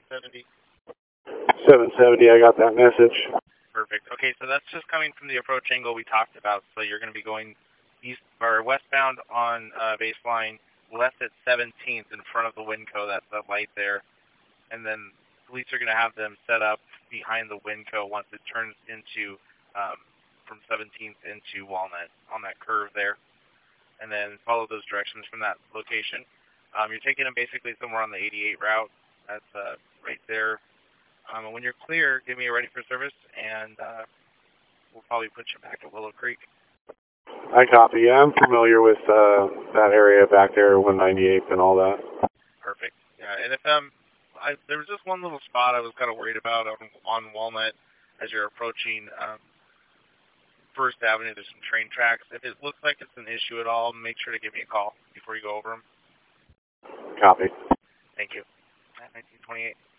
770. 770, I got that message. Perfect. Okay, so that's just coming from the approach angle we talked about. So you're going to be going east or westbound on baseline, left at 17th in front of the Winco. That's that light there. And then police are going to have them set up behind the Winco once it turns into from 17th into Walnut on that curve there. And then follow those directions from that location. You're taking them basically somewhere on the 88 route. That's right there. And when you're clear, give me a ready for service, and we'll probably put you back at Willow Creek. I copy. Yeah, I'm familiar with that area back there, 198th and all that. Perfect. Yeah, and if there was just one little spot I was kind of worried about on Walnut as you're approaching First Avenue. There's some train tracks. If it looks like it's an issue at all, make sure to give me a call before you go over them. Copy. Thank you. 1928.